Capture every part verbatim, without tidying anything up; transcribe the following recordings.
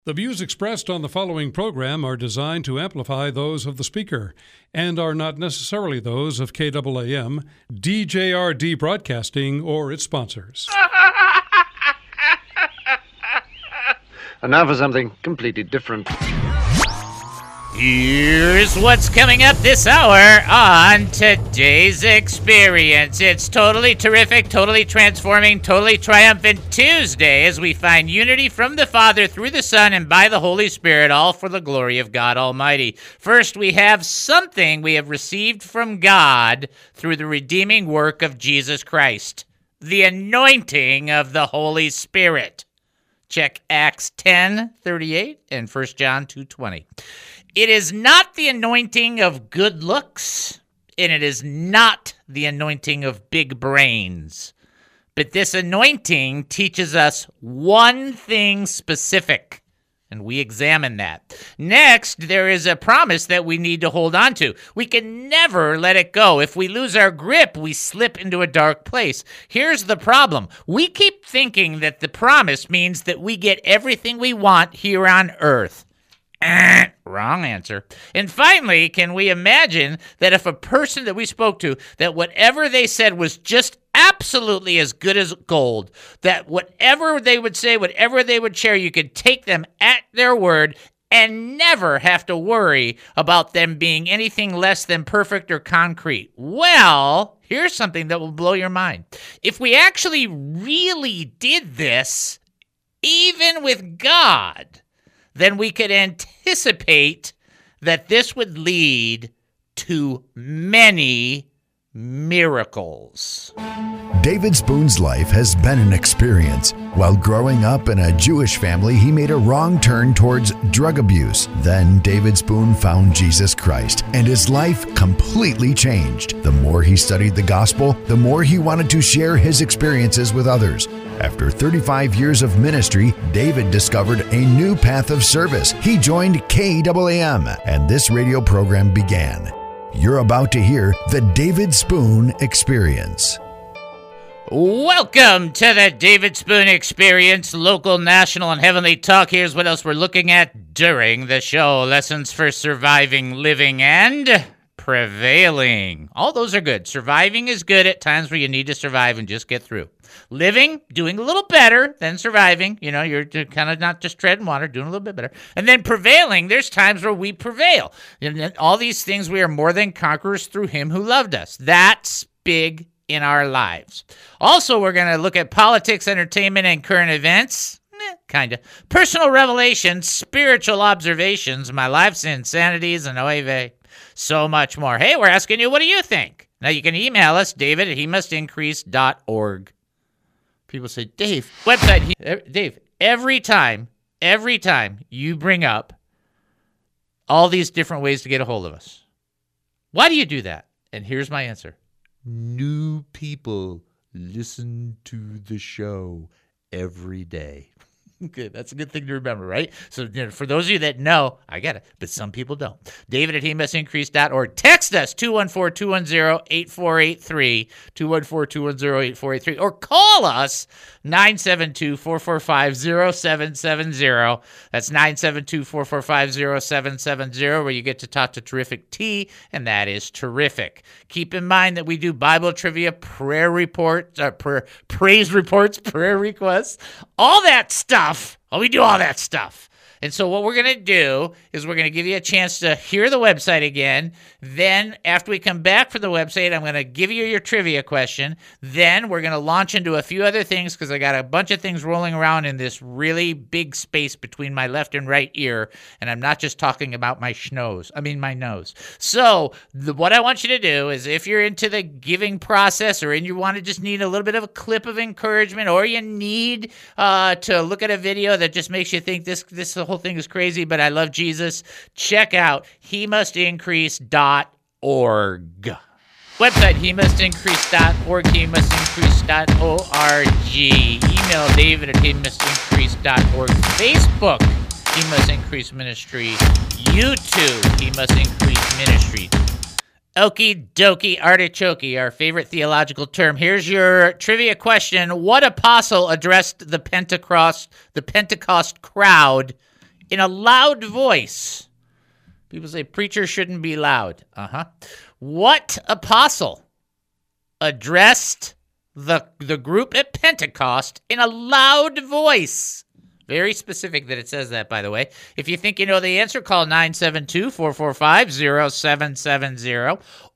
The views expressed on the following program are designed to amplify those of the speaker and are not necessarily those of K A A M, D J R D Broadcasting, or its sponsors. And now for something completely different. Here's what's coming up this hour on today's experience. It's totally terrific, totally transforming, totally triumphant Tuesday as we find unity from the Father through the Son and by the Holy Spirit, all for the glory of God Almighty. First, we have something we have received from God through the redeeming work of Jesus Christ, the anointing of the Holy Spirit. Check Acts ten thirty-eight and First John two twenty. It is not the anointing of good looks, and it is not the anointing of big brains. But this anointing teaches us one thing specific, and we examine that. Next, there is a promise that we need to hold on to. We can never let it go. If we lose our grip, we slip into a dark place. Here's the problem. We keep thinking that the promise means that we get everything we want here on earth. Eh, wrong answer. And finally, can we imagine that if a person that we spoke to, that whatever they said was just absolutely as good as gold, that whatever they would say, whatever they would share, you could take them at their word and never have to worry about them being anything less than perfect or concrete? Well, here's something that will blow your mind. If we actually really did this, even with God, then we could anticipate that this would lead to many miracles. David Spoon's life has been an experience. While growing up in a Jewish family, he made a wrong turn towards drug abuse. Then David Spoon found Jesus Christ, and his life completely changed. The more he studied the gospel, the more he wanted to share his experiences with others. After thirty-five years of ministry, David discovered a new path of service. He joined K A A M, and this radio program began. You're about to hear the David Spoon Experience. Welcome to the David Spoon Experience, local, national, and heavenly talk. Here's what else we're looking at during the show. Lessons for surviving, living, and prevailing. All those are good. Surviving is good at times where you need to survive and just get through. Living, doing a little better than surviving. You know, you're kind of not just treading water, doing a little bit better. And then prevailing, there's times where we prevail. And all these things, we are more than conquerors through him who loved us. That's big in our lives. Also, we're going to look at politics, entertainment, and current events. Eh, kind of. Personal revelations, spiritual observations, my life's insanities, and oy vey. So much more. Hey, we're asking you, what do you think? Now, you can email us, David at he must increase dot org. People say, Dave, website, he, Dave, every time, every time you bring up all these different ways to get a hold of us. Why do you do that? And here's my answer. New people listen to the show every day. Good. That's a good thing to remember, right? So you know, for those of you that know, I get it, but some people don't. David at he must increase dot org. Text us, two one four, two one zero, eight four eight three, two one four, two one zero, eight four eight three, or call us, nine seven two, four four five, zero seven seven zero. That's nine seven two, four four five, zero seven seven zero, where you get to talk to Terrific T, and that is terrific. Keep in mind that we do Bible trivia, prayer reports, uh, prayer, praise reports, prayer requests, all that stuff. Oh, we do all that stuff. And so what we're going to do is we're going to give you a chance to hear the website again. Then after we come back from the website, I'm going to give you your trivia question. Then we're going to launch into a few other things because I got a bunch of things rolling around in this really big space between my left and right ear. And I'm not just talking about my schnoz. I mean, my nose. So the, what I want you to do is if you're into the giving process or and you want to just need a little bit of a clip of encouragement or you need uh, to look at a video that just makes you think this, this whole thing is crazy, but I love Jesus, check out he must increase dot org. Website, he must increase dot org, he must increase dot org. Email David at he must increase dot org. Facebook, He Must Increase Ministry. YouTube, He Must Increase Ministry. Okie dokie artichoke, our favorite theological term. Here's your trivia question. What apostle addressed the Pentecost, the Pentecost crowd in a loud voice. People say preachers shouldn't be loud. Uh-huh. What apostle addressed the, the group at Pentecost in a loud voice? Very specific that it says that, by the way. If you think you know the answer, call nine seven two, four four five, zero seven seven zero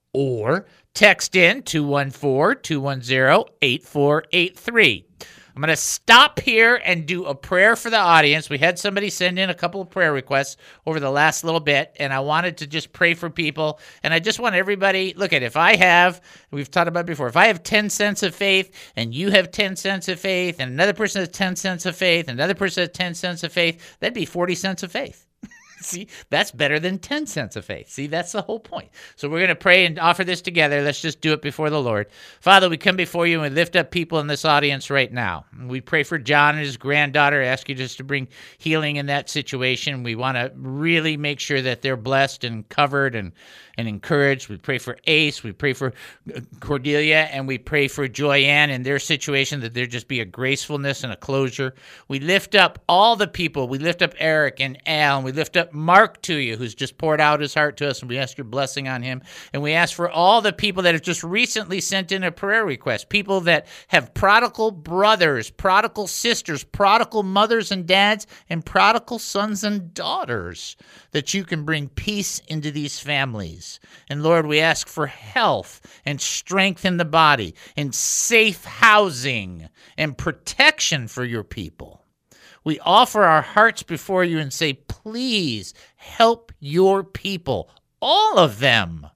or text in two one four, two one zero, eight four eight three. I'm going to stop here and do a prayer for the audience. We had somebody send in a couple of prayer requests over the last little bit, and I wanted to just pray for people. And I just want everybody, look at, if I have, we've talked about it before, if I have ten cents of faith, and you have ten cents of faith, and another person has ten cents of faith, and another person has ten cents of faith, that'd be forty cents of faith. See, that's better than ten cents of faith. See, that's the whole point. So we're going to pray and offer this together. Let's just do it before the Lord. Father, we come before you and we lift up people in this audience right now. We pray for John and his granddaughter. I ask you just to bring healing in that situation. We want to really make sure that they're blessed and covered and, and encouraged. We pray for Ace. We pray for Cordelia, and we pray for Joyanne in their situation, that there just be a gracefulness and a closure. We lift up all the people. We lift up Eric and Al, and we lift up Mark to you, who's just poured out his heart to us, and we ask your blessing on him. And we ask for all the people that have just recently sent in a prayer request, people that have prodigal brothers, prodigal sisters, prodigal mothers and dads, and prodigal sons and daughters, that you can bring peace into these families. And Lord, we ask for health and strength in the body, and safe housing and protection for your people. We offer our hearts before you and say, please help your people, all of them.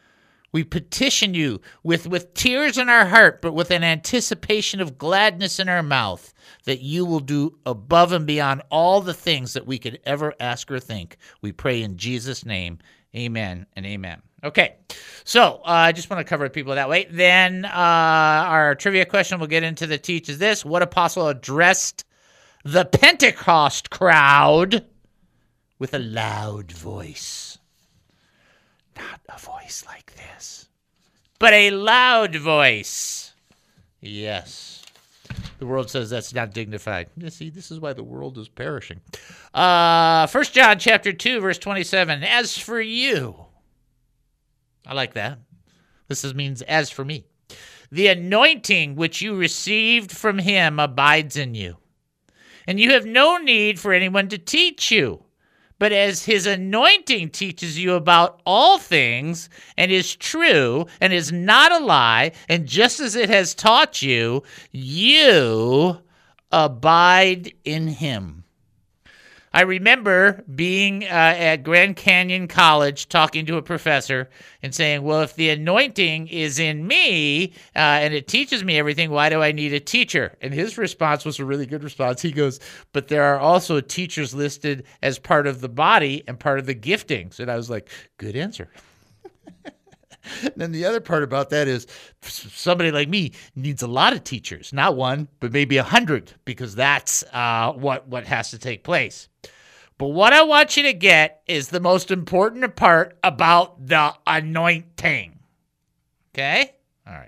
We petition you with, with tears in our heart, but with an anticipation of gladness in our mouth, that you will do above and beyond all the things that we could ever ask or think. We pray in Jesus' name, amen and amen. Okay, so uh, I just want to cover people that way. Then uh, our trivia question we'll get into the teach is this: what apostle addressed the Pentecost crowd with a loud voice? Not a voice like this, but a loud voice. Yes. The world says that's not dignified. You see, this is why the world is perishing. Uh, First John chapter two, verse twenty-seven. As for you, I like that. This is, means as for me. The anointing which you received from him abides in you, and you have no need for anyone to teach you. But as his anointing teaches you about all things, and is true, and is not a lie, and just as it has taught you, you abide in him. I remember being uh, at Grand Canyon College talking to a professor and saying, well, if the anointing is in me uh, and it teaches me everything, why do I need a teacher? And his response was a really good response. He goes, but there are also teachers listed as part of the body and part of the giftings. And I was like, good answer. And then the other part about that is somebody like me needs a lot of teachers, not one, but maybe a hundred, because that's uh, what, what has to take place. But what I want you to get is the most important part about the anointing. Okay? All right.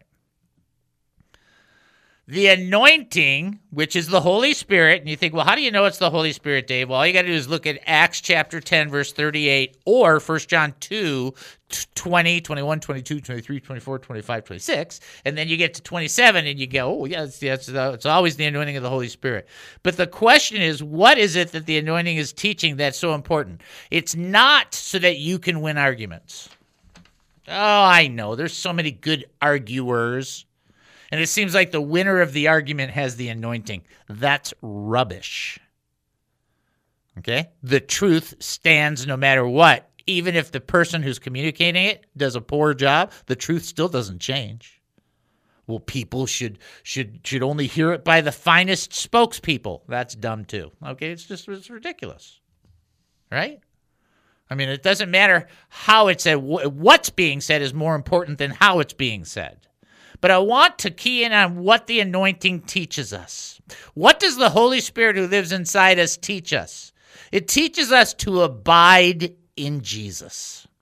The anointing, which is the Holy Spirit, and you think, well, how do you know it's the Holy Spirit, Dave? Well, all you got to do is look at Acts chapter ten, verse thirty-eight, or First John two, twenty, twenty-one, twenty-two, twenty-three, twenty-four, twenty-five, twenty-six, and then you get to twenty-seven, and you go, oh, yeah, it's, it's, it's always the anointing of the Holy Spirit. But the question is, what is it that the anointing is teaching that's so important? It's not so that you can win arguments. Oh, I know. There's so many good arguers. And it seems like the winner of the argument has the anointing. That's rubbish. Okay? The truth stands no matter what. Even if the person who's communicating it does a poor job, the truth still doesn't change. Well, people should should should only hear it by the finest spokespeople. That's dumb too. Okay? It's just it's ridiculous. Right? I mean, it doesn't matter how it's said. What's being said is more important than how it's being said. But I want to key in on what the anointing teaches us. What does the Holy Spirit who lives inside us teach us? It teaches us to abide in Jesus.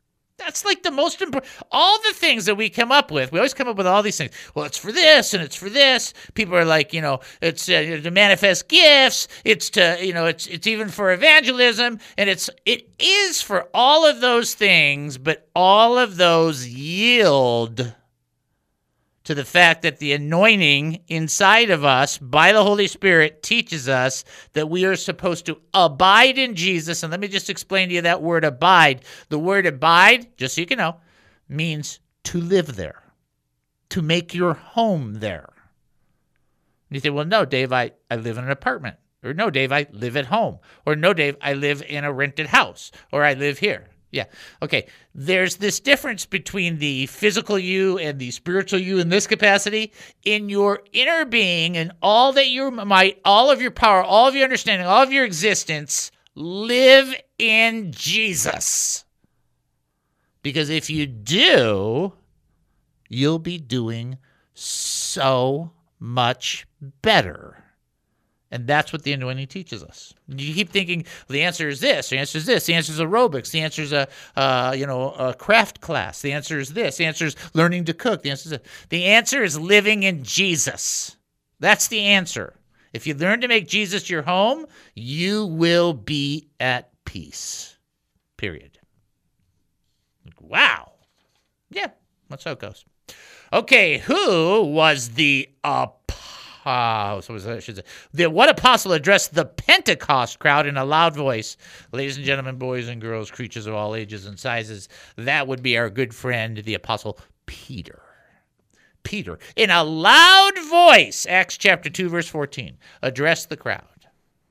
That's like the most important. All the things that we come up with, we always come up with all these things. Well, it's for this and it's for this. People are like, you know, it's uh, to manifest gifts. It's to, you know, it's it's even for evangelism, and it's it is for all of those things. But all of those yield to the fact that the anointing inside of us by the Holy Spirit teaches us that we are supposed to abide in Jesus. And let me just explain to you that word abide. The word abide, just so you can know, means to live there, to make your home there. And you say, well, no, Dave, I, I live in an apartment. Or no, Dave, I live at home. Or no, Dave, I live in a rented house. Or I live here. Yeah. Okay. There's this difference between the physical you and the spiritual you in this capacity. In your inner being and all that your might, all of your power, all of your understanding, all of your existence, live in Jesus. Because if you do, you'll be doing so much better. And that's what the anointing teaches us. You keep thinking, well, the answer is this, the answer is this, the answer is aerobics, the answer is a, uh, you know, a craft class, the answer is this, the answer is learning to cook, the answer is this. The answer is living in Jesus. That's the answer. If you learn to make Jesus your home, you will be at peace. Period. Wow. Yeah, that's how it goes. Okay, who was the apostle? Uh, so was, I should say, the, what apostle addressed the Pentecost crowd in a loud voice? Ladies and gentlemen, boys and girls, creatures of all ages and sizes, that would be our good friend, the apostle Peter. Peter, in a loud voice, Acts chapter two, verse fourteen, addressed the crowd.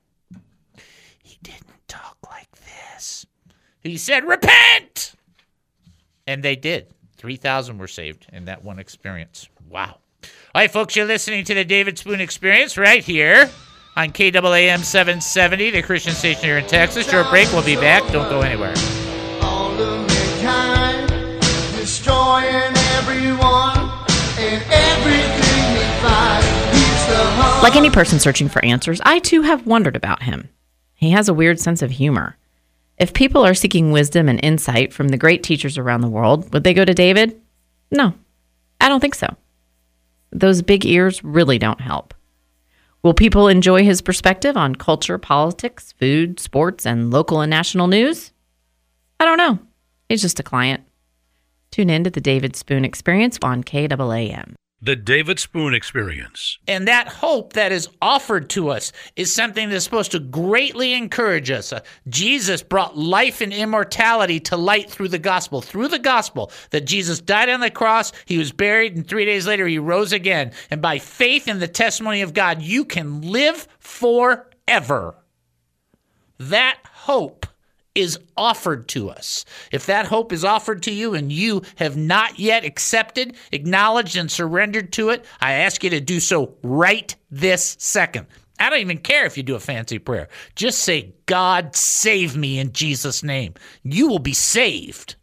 He didn't talk like this. He said, repent! And they did. three thousand were saved in that one experience. Wow. All right, folks, you're listening to the David Spoon Experience right here on K A A M seven seventy, the Christian station here in Texas. Short break. We'll be back. Don't go anywhere. All of mankind, destroying everyone and everything they find. He's the heart. Like any person searching for answers, I too have wondered about him. He has a weird sense of humor. If people are seeking wisdom and insight from the great teachers around the world, would they go to David? No, I don't think so. Those big ears really don't help. Will people enjoy his perspective on culture, politics, food, sports, and local and national news? I don't know. He's just a client. Tune in to the David Spoon Experience on K A A M. The David Spoon Experience. And that hope that is offered to us is something that's supposed to greatly encourage us. Uh, Jesus brought life and immortality to light through the gospel. Through the gospel, that Jesus died on the cross, he was buried, and three days later he rose again. And by faith in the testimony of God, you can live forever. That hope is offered to us. If that hope is offered to you and you have not yet accepted, acknowledged, and surrendered to it, I ask you to do so right this second. I don't even care if you do a fancy prayer. Just say, God, save me in Jesus' name. You will be saved.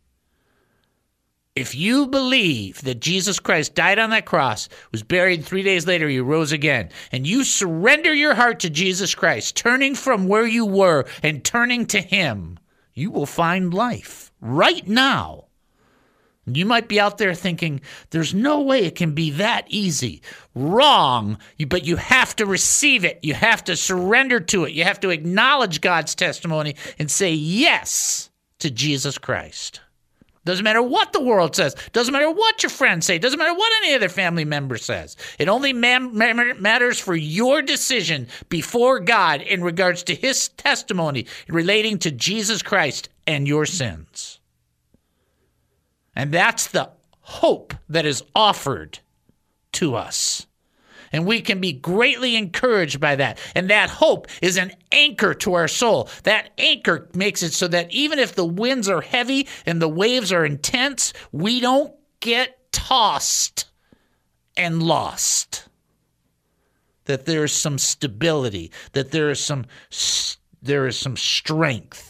If you believe that Jesus Christ died on that cross, was buried, three days later he rose again, and you surrender your heart to Jesus Christ, turning from where you were and turning to him, you will find life right now. You might be out there thinking, there's no way it can be that easy. Wrong, but you have to receive it. You have to surrender to it. You have to acknowledge God's testimony and say yes to Jesus Christ. Doesn't matter what the world says. Doesn't matter what your friends say. Doesn't matter what any other family member says. It only man- matters for your decision before God in regards to his testimony relating to Jesus Christ and your sins. And that's the hope that is offered to us. And we can be greatly encouraged by that. And that hope is an anchor to our soul. That anchor makes it so that even if the winds are heavy and the waves are intense, we don't get tossed and lost. That there is some stability, that there is some there is some strength.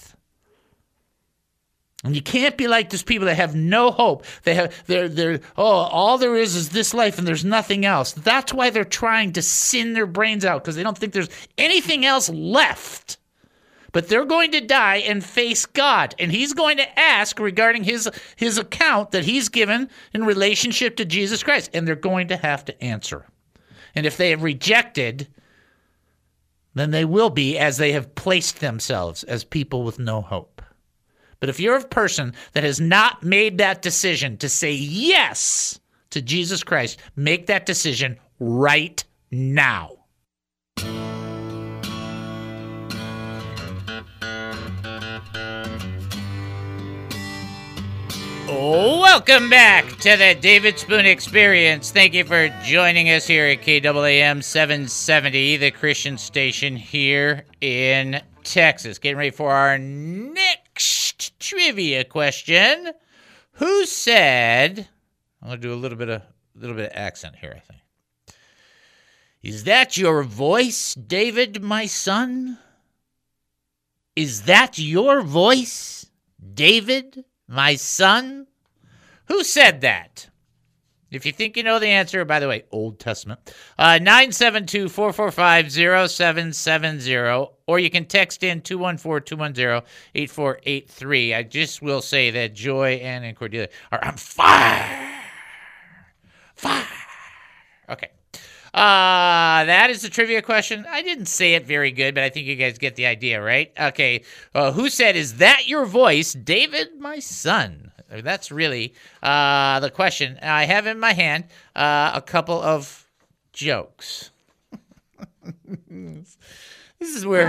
And you can't be like those people that have no hope. They have, they're, they're, oh, all there is is this life and there's nothing else. That's why they're trying to sin their brains out, because they don't think there's anything else left. But they're going to die and face God, and he's going to ask regarding his his account that he's given in relationship to Jesus Christ, and they're going to have to answer. And if they have rejected, then they will be as they have placed themselves as people with no hope. But if you're a person that has not made that decision to say yes to Jesus Christ, make that decision right now. Welcome back to the David Spoon Experience. Thank you for joining us here at K A A M seven seventy, the Christian station here in Texas. Getting ready for our next trivia question. Who said, I'm going to do a little bit of little bit of accent here, I think. Is that your voice, David, my son? Is that your voice, David, my son? Who said that? If you think you know the answer, by the way, Old Testament, uh, nine seven two, four four five, zero seven seven zero, or you can text in two one four, two one zero, eight four eight three. I just will say that Joy, Ann, and Cordelia are on fire. Fire. Okay. Uh, that is the trivia question. I didn't say it very good, but I think you guys get the idea, right? Okay. Uh, who said, is that your voice, David, my son? That's really uh, the question. I have in my hand uh, a couple of jokes. This is where,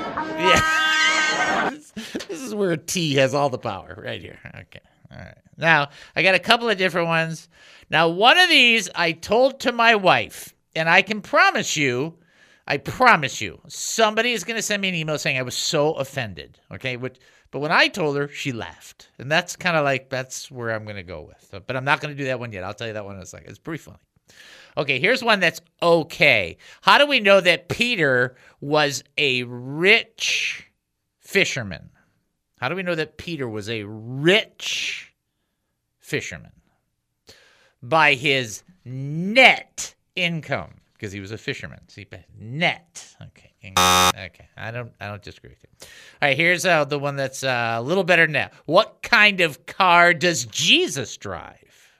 yeah, this, this is where T has all the power right here. Okay. All right. Now, I got a couple of different ones. Now, one of these I told to my wife, and I can promise you, I promise you, somebody is going to send me an email saying I was so offended. Okay. But, but when I told her, she laughed. And that's kind of like, that's where I'm going to go with. So, but I'm not going to do that one yet. I'll tell you that one in a second. It's pretty funny. Okay, here's one that's okay. How do we know that Peter was a rich fisherman? How do we know that Peter was a rich fisherman? By his net income, because he was a fisherman. See, net. Okay. Okay. I don't. I don't disagree with you. All right. Here's uh, the one that's uh, a little better than that. What kind of car does Jesus drive?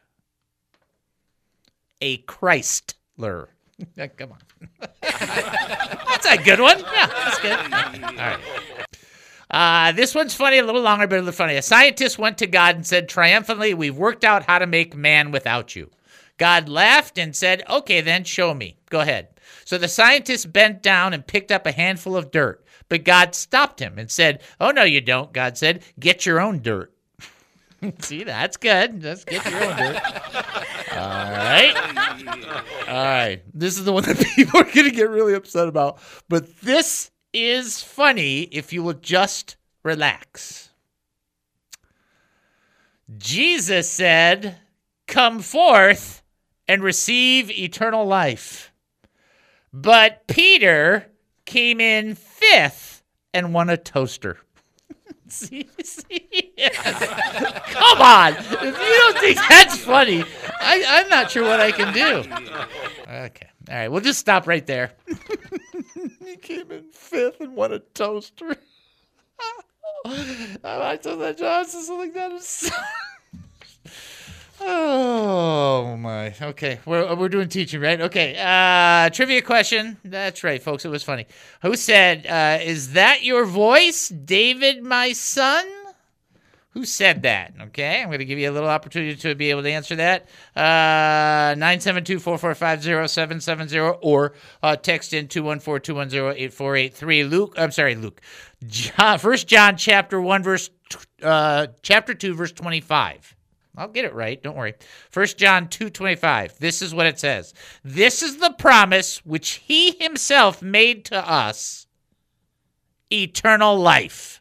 A Chrysler. Come on. That's a good one. Yeah, that's good. All right. Uh, this one's funny, a little longer, but a little funny. A scientist went to God and said triumphantly, we've worked out how to make man without you. God laughed and said, okay, then show me. Go ahead. So the scientist bent down and picked up a handful of dirt. But God stopped him and said, oh, no, you don't. God said, get your own dirt. See, that's good. Just get your own dirt. All right. All right. This is the one that people are going to get really upset about. But this is funny if you will just relax. Jesus said, come forth and receive eternal life. But Peter came in fifth and won a toaster. see, see? Yes. Come on. If you don't think that's funny, I, I'm not sure what I can do. Okay. All right. We'll just stop right there. He came in fifth and won a toaster. I told that Johnson something like that is. Oh my. Okay, we're we're doing teaching, right? Okay. Uh, trivia question. That's right, folks. It was funny. Who said, uh, "Is that your voice, David, my son?" Who said that? Okay, I'm going to give you a little opportunity to be able to answer that. Uh, nine seven two, four four five, zero seven seven zero or uh, text in two one four, two one zero, eight four eight three. Luke, I'm sorry, Luke. John, First John chapter one, verse, uh, chapter two, verse twenty-five. I'll get it right. Don't worry. First John two twenty-five. This is what it says. This is the promise which he himself made to us, eternal life.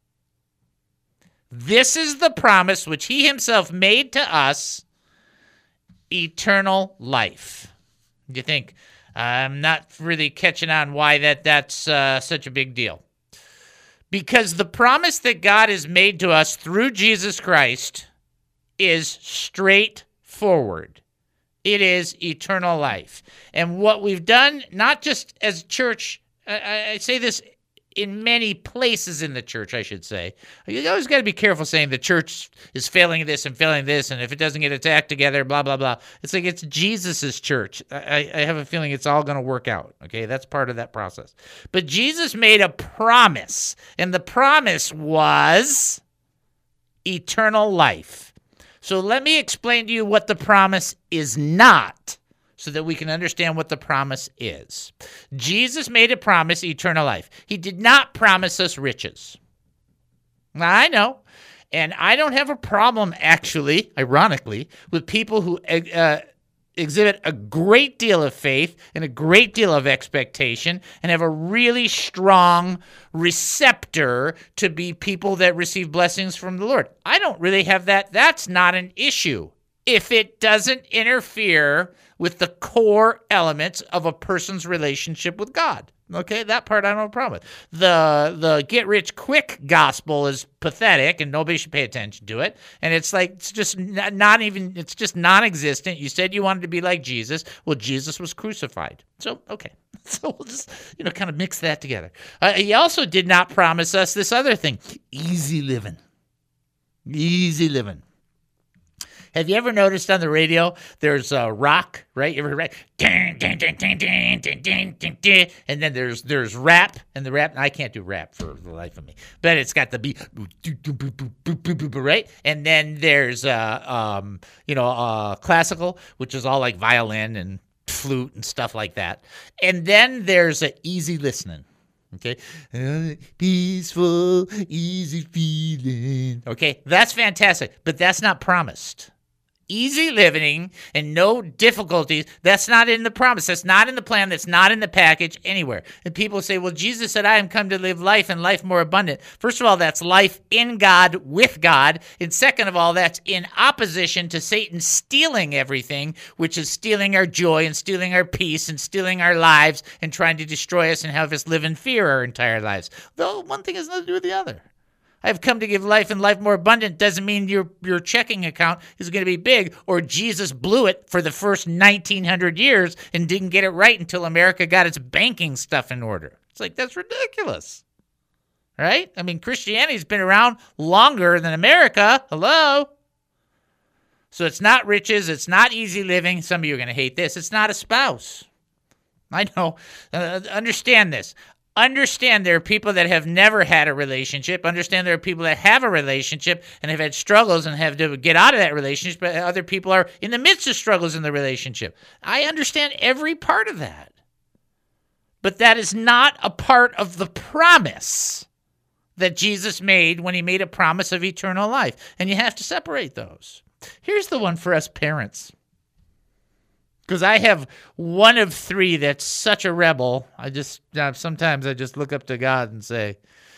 This is the promise which he himself made to us, eternal life. You think, I'm not really catching on why that, that's uh, such a big deal. Because the promise that God has made to us through Jesus Christ is straightforward. It is eternal life. And what we've done, not just as church, I, I say this in many places in the church, I should say. You always got to be careful saying the church is failing this and failing this, and if it doesn't get its act together, blah, blah, blah. It's like it's Jesus's church. I, I have a feeling it's all going to work out, okay? That's part of that process. But Jesus made a promise, and the promise was eternal life. So let me explain to you what the promise is not, so that we can understand what the promise is. Jesus made a promise, eternal life. He did not promise us riches. Now, I know, and I don't have a problem, actually, ironically, with people who uh, exhibit a great deal of faith and a great deal of expectation and have a really strong receptor to be people that receive blessings from the Lord. I don't really have that. That's not an issue if it doesn't interfere with the core elements of a person's relationship with God. Okay, that part I don't have a problem with. The the get rich quick gospel is pathetic and nobody should pay attention to it. And it's like, it's just not, not even, it's just non-existent. You said you wanted to be like Jesus. Well, Jesus was crucified. So, okay. So we'll just, you know, kind of mix that together. Uh, he also did not promise us this other thing, easy living. Easy living. Have you ever noticed on the radio, there's a rock, right? You ever heard, ding, ding, ding, ding, ding, ding, ding, ding, ding, and then there's there's rap, and the rap, I can't do rap for the life of me, but it's got the beat, right? And then there's, uh, um, you know, uh, classical, which is all like violin and flute and stuff like that. And then there's a easy listening. Okay, uh, peaceful, easy feeling. Okay, that's fantastic, but that's not promised. Easy living and no difficulties, that's not in the promise. That's not in the plan. That's not in the package anywhere. And people say, well, Jesus said, I am come to live life and life more abundant. First of all, that's life in God, with God. And second of all, that's in opposition to Satan stealing everything, which is stealing our joy and stealing our peace and stealing our lives and trying to destroy us and have us live in fear our entire lives. Though one thing has nothing to do with the other. I've come to give life and life more abundant doesn't mean your your checking account is going to be big, or Jesus blew it for the first nineteen hundred years and didn't get it right until America got its banking stuff in order. It's like, that's ridiculous, right? I mean, Christianity's been around longer than America. Hello? So it's not riches. It's not easy living. Some of you are going to hate this. It's not a spouse. I know. Uh, understand this. Understand there are people that have never had a relationship. Understand there are people that have a relationship and have had struggles and have to get out of that relationship, but other people are in the midst of struggles in the relationship. I understand every part of that. But that is not a part of the promise that Jesus made when he made a promise of eternal life. And you have to separate those. Here's the one for us parents. Because I have one of three that's such a rebel. I just, uh, sometimes I just look up to God and say,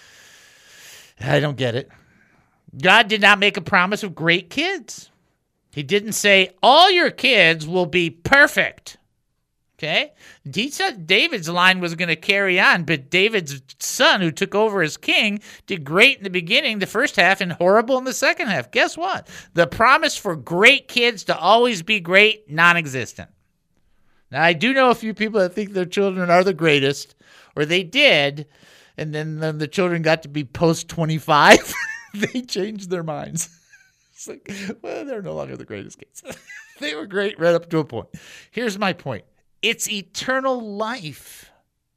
I don't get it. God did not make a promise of great kids. He didn't say, all your kids will be perfect. Okay? He said David's line was going to carry on, but David's son, who took over as king, did great in the beginning, the first half, and horrible in the second half. Guess what? The promise for great kids to always be great, non-existent. Now, I do know a few people that think their children are the greatest, or they did, and then when the children got to be post twenty-five, they changed their minds. It's like, well, they're no longer the greatest kids. They were great right up to a point. Here's my point. It's eternal life.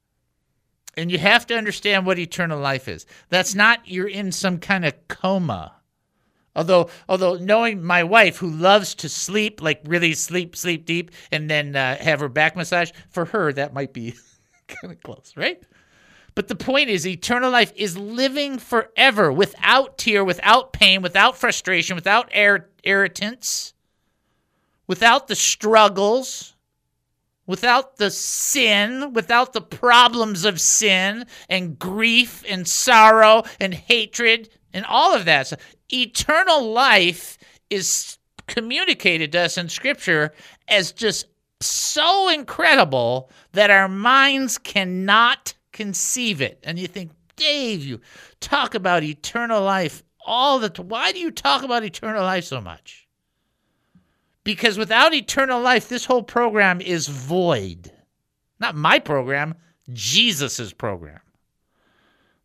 And you have to understand what eternal life is. That's not you're in some kind of coma. Although, although knowing my wife, who loves to sleep, like really sleep, sleep deep, and then uh, have her back massage, for her, that might be kind of close, right? But the point is, eternal life is living forever without tear, without pain, without frustration, without ir- irritants, without the struggles, without the sin, without the problems of sin and grief and sorrow and hatred and all of that. So eternal life is communicated to us in Scripture as just so incredible that our minds cannot conceive it. And you think, Dave, you talk about eternal life all the time. Why do you talk about eternal life so much? Because without eternal life, this whole program is void. Not my program, Jesus's program.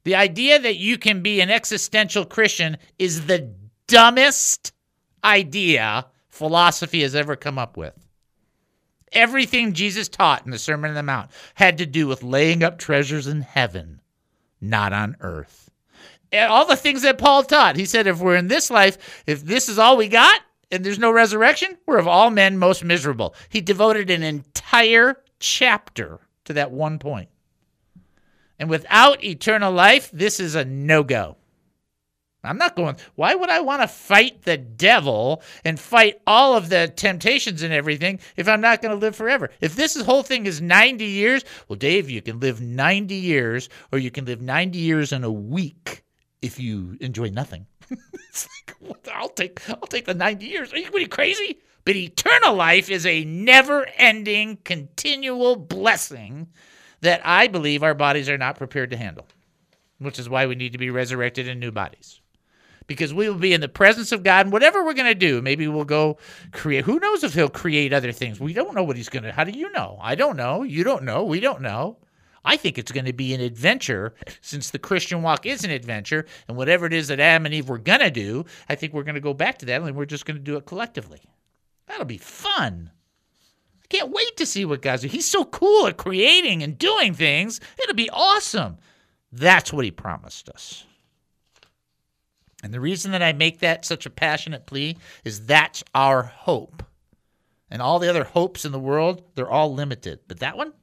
The idea that you can be an existential Christian is the dumbest idea philosophy has ever come up with. Everything Jesus taught in the Sermon on the Mount had to do with laying up treasures in heaven, not on earth. And all the things that Paul taught, he said, if we're in this life, if this is all we got and there's no resurrection, we're of all men most miserable. He devoted an entire chapter to that one point. And without eternal life, this is a no-go. I'm not going, why would I want to fight the devil and fight all of the temptations and everything if I'm not going to live forever? If this whole thing is ninety years, well, Dave, you can live ninety years, or you can live ninety years in a week if you enjoy nothing. It's like, I'll take, I'll take the ninety years. Are you, are you crazy? But eternal life is a never-ending, continual blessing that I believe our bodies are not prepared to handle, which is why we need to be resurrected in new bodies. Because we will be in the presence of God, and whatever we're going to do, maybe we'll go create. Who knows if he'll create other things? We don't know what he's going to. How do you know? I don't know. You don't know. We don't know. I think it's going to be an adventure, since the Christian walk is an adventure, and whatever it is that Adam and Eve were going to do, I think we're going to go back to that, and we're just going to do it collectively. That'll be fun. I can't wait to see what God's doing. He's so cool at creating and doing things. It'll be awesome. That's what he promised us. And the reason that I make that such a passionate plea is that's our hope. And all the other hopes in the world, they're all limited. But that one,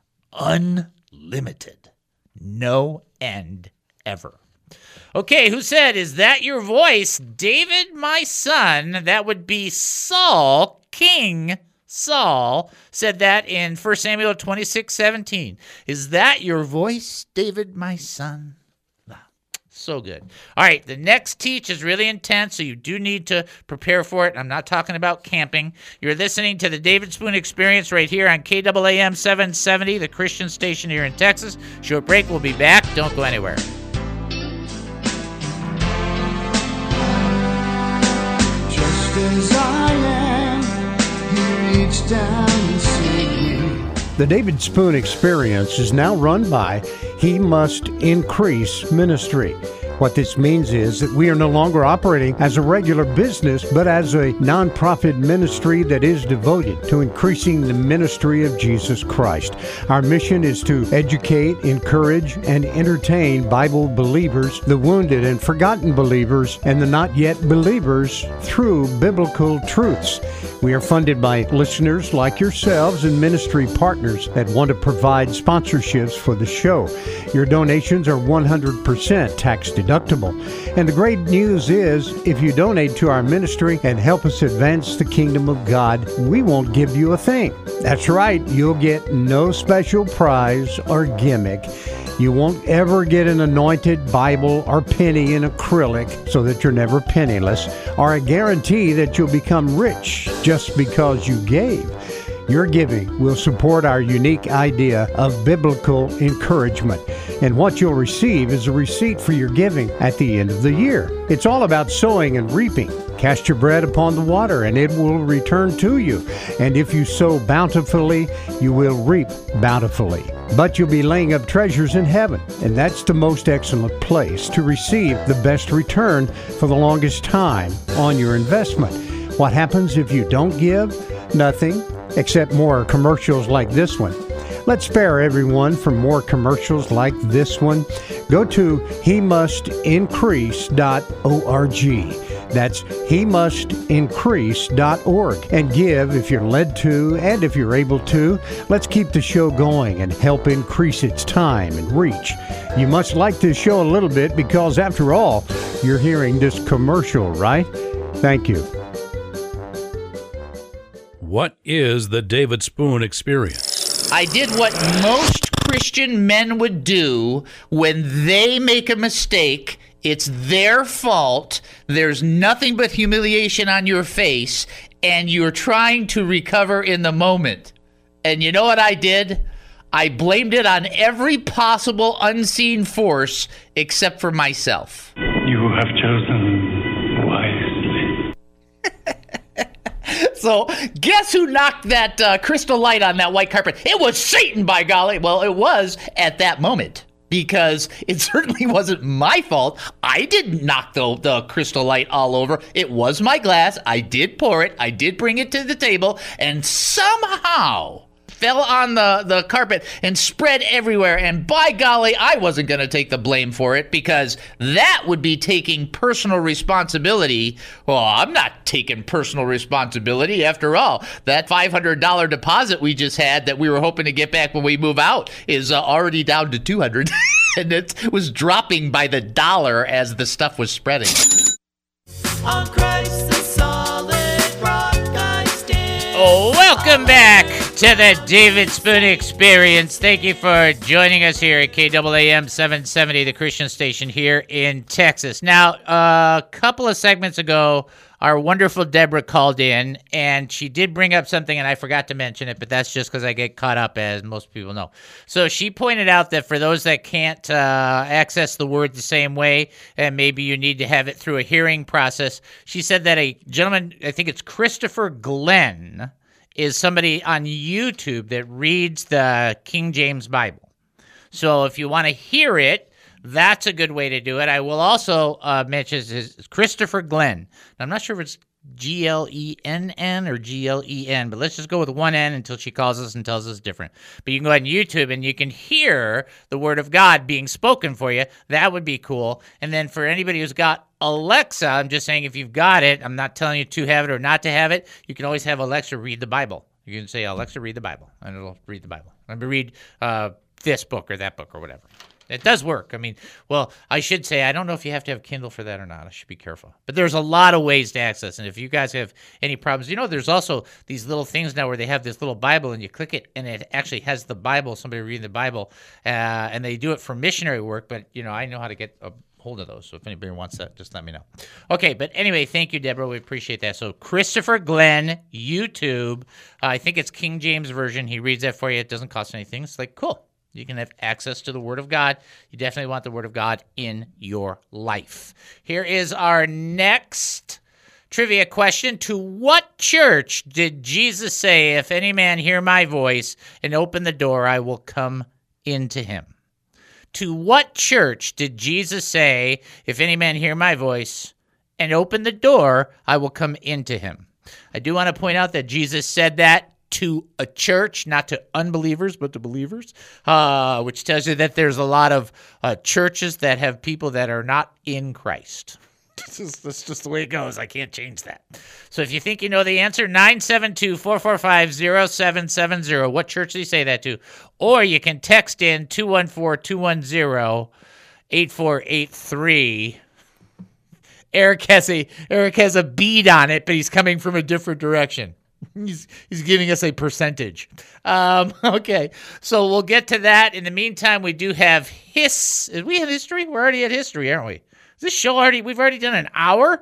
unlimited. No end ever. Okay, who said, is that your voice? David, my son. That would be Saul, King Saul, said that in First Samuel twenty-six seventeen. Is that your voice, David, my son? So good. All right, the next teach is really intense, so you do need to prepare for it. I'm not talking about camping. You're listening to the David Spoon Experience right here on K A A M seven seventy, the Christian station here in Texas. Short break. We'll be back. Don't go anywhere. Just as I am, he reached down and saved me. The David Spoon Experience is now run by He Must Increase Ministry. What this means is that we are no longer operating as a regular business, but as a nonprofit ministry that is devoted to increasing the ministry of Jesus Christ. Our mission is to educate, encourage, and entertain Bible believers, the wounded and forgotten believers, and the not yet believers through biblical truths. We are funded by listeners like yourselves and ministry partners that want to provide sponsorships for the show. Your donations are one hundred percent tax deductible. And the great news is, if you donate to our ministry and help us advance the kingdom of God, we won't give you a thing. That's right, you'll get no special prize or gimmick. You won't ever get an anointed Bible or penny in acrylic so that you're never penniless, or a guarantee that you'll become rich just because you gave. Your giving will support our unique idea of biblical encouragement. And what you'll receive is a receipt for your giving at the end of the year. It's all about sowing and reaping. Cast your bread upon the water, and it will return to you. And if you sow bountifully, you will reap bountifully. But you'll be laying up treasures in heaven, and that's the most excellent place to receive the best return for the longest time on your investment. What happens if you don't give? Nothing, except more commercials like this one. Let's spare everyone from more commercials like this one. Go to he must increase dot org. That's he must increase dot org, and give if you're led to and if you're able to. Let's keep the show going and help increase its time and reach. You must like this show a little bit because, after all, you're hearing this commercial, right? Thank you. What is the David Spoon Experience? I did what most Christian men would do when they make a mistake. It's their fault. There's nothing but humiliation on your face, and you're trying to recover in the moment. And you know what I did? I blamed it on every possible unseen force except for myself. You have chosen wisely. So, guess who knocked that uh, crystal light on that white carpet? It was Satan, by golly. Well, it was at that moment. because it certainly wasn't my fault. I didn't knock the, the crystal light all over. It was my glass. I did pour it. I did bring it to the table, and somehow fell on the, the carpet and spread everywhere. And by golly, I wasn't going to take the blame for it, because that would be taking personal responsibility. Well, I'm not taking personal responsibility. After all, that five hundred dollars deposit we just had that we were hoping to get back when we move out is uh, already down to two hundred dollars. And it was dropping by the dollar as the stuff was spreading. On Christ the solid rock I stand. Oh, welcome back to the David Spoon Experience. Thank you for joining us here at K A A M seven seventy, the Christian station here in Texas. Now, a couple of segments ago, our wonderful Deborah called in, and she did bring up something, and I forgot to mention it, but that's just because I get caught up, as most people know. So she pointed out that for those that can't uh, access the word the same way, and maybe you need to have it through a hearing process, she said that a gentleman, I think it's Christopher Glenn, is somebody on YouTube that reads the King James Bible. So if you want to hear it, that's a good way to do it. I will also uh, mention his Christopher Glenn. I'm not sure if it's G L E N N or G L E N, but let's just go with one N until she calls us and tells us different. But you can go ahead on YouTube and you can hear the Word of God being spoken for you. That would be cool. And then for anybody who's got Alexa, I'm just saying if you've got it, I'm not telling you to have it or not to have it. You can always have Alexa read the Bible. You can say, Alexa, read the Bible, and it'll read the Bible. Let me read uh, this book or that book or whatever. It does work. I mean, well, I should say, I don't know if you have to have Kindle for that or not. I should be careful. But there's a lot of ways to access. And if you guys have any problems, you know, there's also these little things now where they have this little Bible and you click it and it actually has the Bible, somebody reading the Bible. Uh, and they do it for missionary work. But, you know, I know how to get a hold of those. So if anybody wants that, just let me know. Okay. But anyway, thank you, Deborah. We appreciate that. So Christopher Glenn, YouTube. Uh, I think it's King James Version. He reads that for you. It doesn't cost anything. It's like, cool. You can have access to the Word of God. You definitely want the Word of God in your life. Here is our next trivia question. To what church did Jesus say, if any man hear my voice and open the door, I will come into him? To what church did Jesus say, if any man hear my voice and open the door, I will come into him? I do want to point out that Jesus said that to a church, not to unbelievers, but to believers, uh, which tells you that there's a lot of uh, churches that have people that are not in Christ. This is, that's just the way it goes. I can't change that. So if you think you know the answer, nine seven two, four four five, zero seven seven zero. What church do you say that to? Or you can text in two one four, two one zero, eight four eight three. Eric has a Eric has a bead on it, but he's coming from a different direction. He's he's giving us a percentage. Um, okay, so we'll get to that. In the meantime, we do have his. We have history. We're already at history, aren't we? Is this show already? We've already done an hour.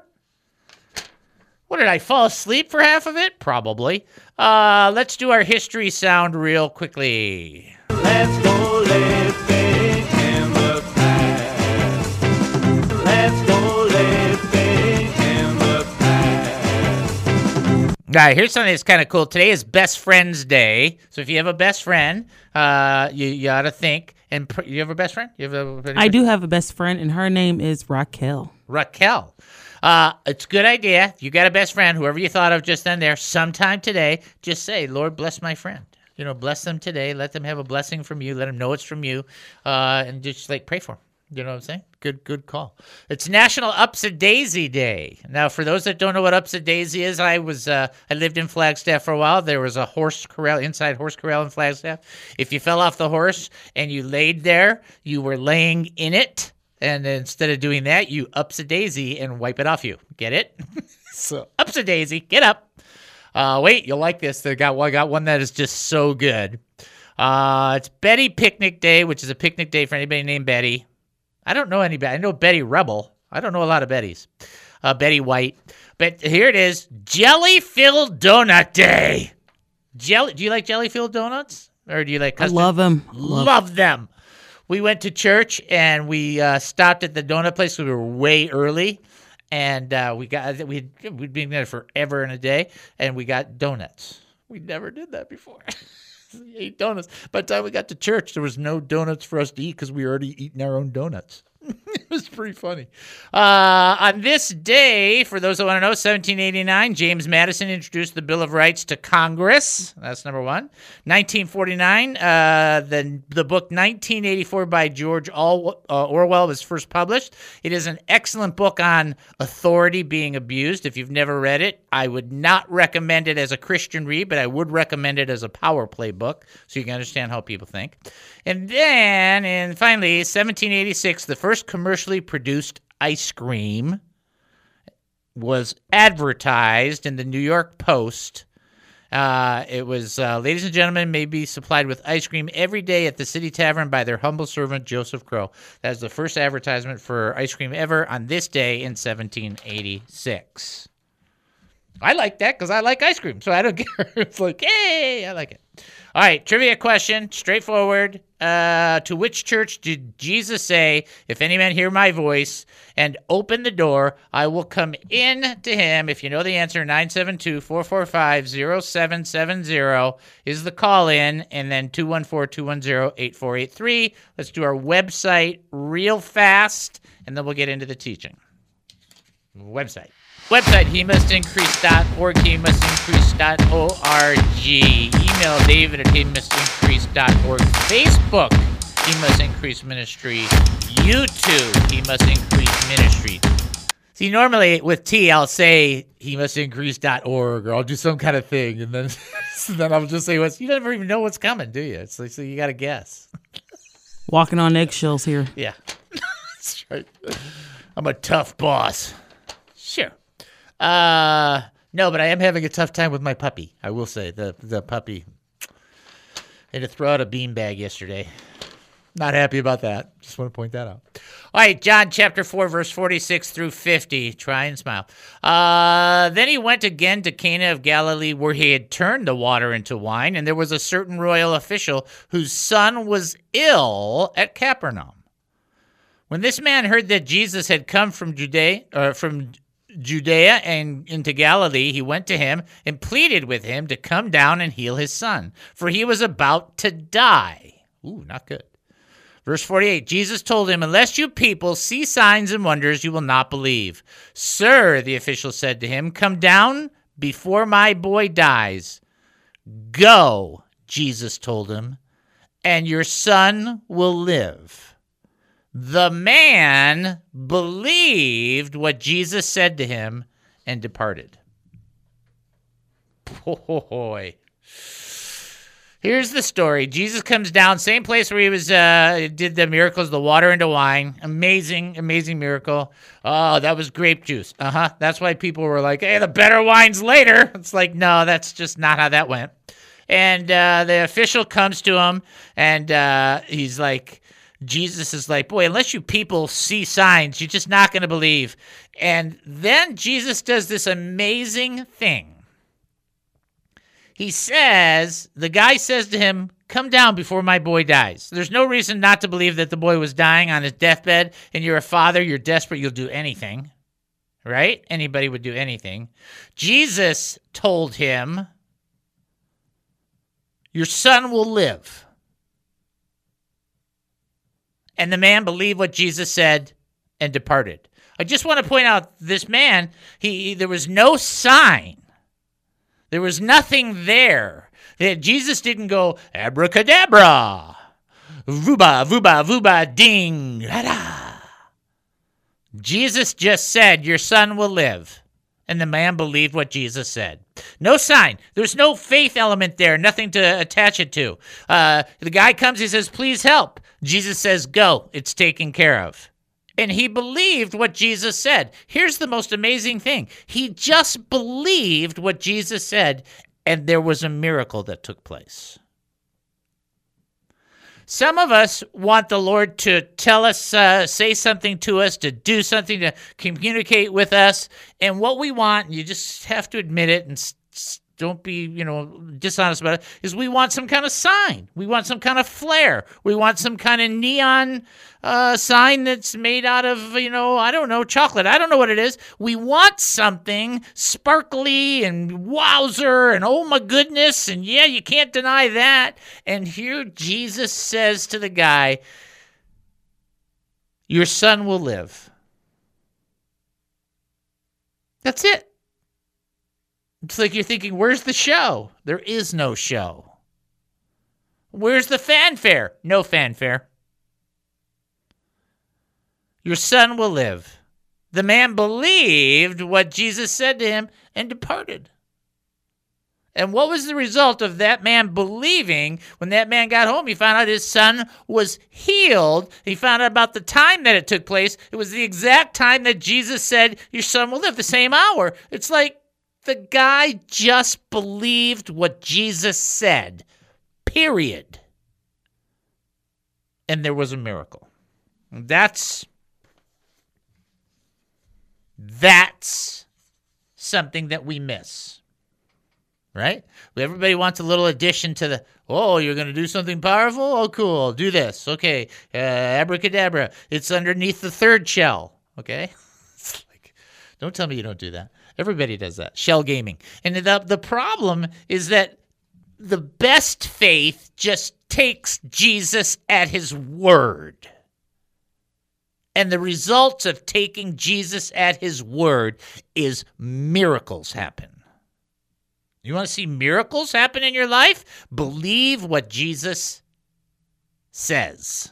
What did I fall asleep for half of it? Probably. Uh, let's do our history sound real quickly. Let's go living in the past. Let's go living in the past. All right, here's something that's kind of cool. Today is Best Friends Day. So if you have a best friend, uh, you, you ought to think. And pr- you have a best friend? You have a, a I do have a best friend, and her name is Raquel. Raquel. Uh, it's a good idea. You got a best friend, whoever you thought of just then there, sometime today, just say, Lord, bless my friend. You know, bless them today. Let them have a blessing from you. Let them know it's from you. Uh, and just, like, pray for them. You know what I'm saying? Good good call. It's National Ups-A-Daisy Day. Now, for those that don't know what Ups-A-Daisy is, I was uh, I lived in Flagstaff for a while. There was a horse corral, inside horse corral in Flagstaff. If you fell off the horse and you laid there, you were laying in it. And instead of doing that, you Ups-A-Daisy and wipe it off you. Get it? So Ups-A-Daisy, get up. Uh, wait, you'll like this. They got, I got one that is just so good. Uh, it's Betty Picnic Day, which is a picnic day for anybody named Betty. I don't know anybody. I know Betty Rebel. I don't know a lot of Bettys. Uh, Betty White. But here it is. Jelly-filled Donut Day. Jelly. Do you like jelly-filled donuts? Or do you like custard? I love them. Love, love them. We went to church, and we uh, stopped at the donut place. We were way early. And uh, we got we'd, we'd been there forever and a day. And we got donuts. We never did that before. We ate donuts. By the time we got to church, there was no donuts for us to eat because we were already eating our own donuts. It was pretty funny. Uh, on this day, for those that want to know, seventeen eighty-nine, James Madison introduced the Bill of Rights to Congress. That's number one. nineteen forty-nine, uh, the, the book nineteen eighty-four by George Orwell, uh, Orwell was first published. It is an excellent book on authority being abused. If you've never read it, I would not recommend it as a Christian read, but I would recommend it as a power play book so you can understand how people think. And then, and finally, seventeen eighty-six, the first commercially produced ice cream was advertised in the New York Post. Uh, it was, uh, ladies and gentlemen, may be supplied with ice cream every day at the City Tavern by their humble servant, Joseph Crow. That is the first advertisement for ice cream ever on this day in seventeen eighty-six. I like that because I like ice cream, so I don't care. It's like, hey, I like it. All right, trivia question, straightforward. Uh, to which church did Jesus say, if any man hear my voice and open the door, I will come in to him? If you know the answer, nine seven two, four four five, zero seven seven zero is the call-in, and then two one four, two one zero, eight four eight three. Let's do our website real fast, and then we'll get into the teaching. Website. Website, he must increase dot org, he must increase dot org. Email David at he must increase dot org. Facebook, he must increase ministry. YouTube, he must increase ministry. See, normally with T, I'll say he must increase dot org, or I'll do some kind of thing, and then, so then I'll just say what's. You never even know what's coming, do you? It's like, so you got to guess. Walking on eggshells here. Yeah, that's right. I'm a tough boss. Sure. Uh, no, but I am having a tough time with my puppy. I will say the the puppy. I had to throw out a beanbag yesterday. Not happy about that. Just want to point that out. All right, John chapter four, verse forty-six through fifty. Try and smile. Uh, then he went again to Cana of Galilee, where he had turned the water into wine, and there was a certain royal official whose son was ill at Capernaum. When this man heard that Jesus had come from Judea, or from Judea and into Galilee, he went to him and pleaded with him to come down and heal his son, for he was about to die. Ooh, not good. Verse forty-eight, Jesus told him, unless you people see signs and wonders, you will not believe. Sir, the official said to him, come down before my boy dies. Go, Jesus told him, and your son will live. The man believed what Jesus said to him and departed. Boy. Here's the story. Jesus comes down, same place where he was uh, did the miracles, the water into wine. Amazing, amazing miracle. Oh, that was grape juice. Uh-huh. That's why people were like, hey, the better wine's later. It's like, no, that's just not how that went. And uh, the official comes to him, and uh, he's like, Jesus is like, boy, unless you people see signs, you're just not going to believe. And then Jesus does this amazing thing. He says, the guy says to him, come down before my boy dies. There's no reason not to believe that the boy was dying on his deathbed, and you're a father, you're desperate, you'll do anything, right? Anybody would do anything. Jesus told him, your son will live. And the man believed what Jesus said and departed. I just want to point out this man, he there was no sign. There was nothing there. Jesus didn't go, abracadabra, vuba, vuba, vuba, ding, da-da. Jesus just said, your son will live. And the man believed what Jesus said. No sign. There's no faith element there, nothing to attach it to. Uh, the guy comes, he says, please help. Jesus says, go, it's taken care of. And he believed what Jesus said. Here's the most amazing thing. He just believed what Jesus said, and there was a miracle that took place. Some of us want the Lord to tell us, uh, say something to us, to do something, to communicate with us. And what we want, you just have to admit it and s- don't be, you know, dishonest about it, is we want some kind of sign. We want some kind of flare. We want some kind of neon uh, sign that's made out of, you know, I don't know, chocolate. I don't know what it is. We want something sparkly and wowzer and oh my goodness, and yeah, you can't deny that. And here Jesus says to the guy, your son will live. That's it. It's like you're thinking, where's the show? There is no show. Where's the fanfare? No fanfare. Your son will live. The man believed what Jesus said to him and departed. And what was the result of that man believing? When that man got home, he found out his son was healed. He found out about the time that it took place. It was the exact time that Jesus said, your son will live, the same hour. It's like the guy just believed what Jesus said, period. And there was a miracle. That's, that's something that we miss. Right? Everybody wants a little addition to the, oh, you're going to do something powerful? Oh, cool. Do this. Okay. Uh, abracadabra. It's underneath the third shell. Okay? It's like, don't tell me you don't do that. Everybody does that. Shell gaming. And the, the problem is that the best faith just takes Jesus at his word. And the results of taking Jesus at his word is miracles happen. You want to see miracles happen in your life? Believe what Jesus says.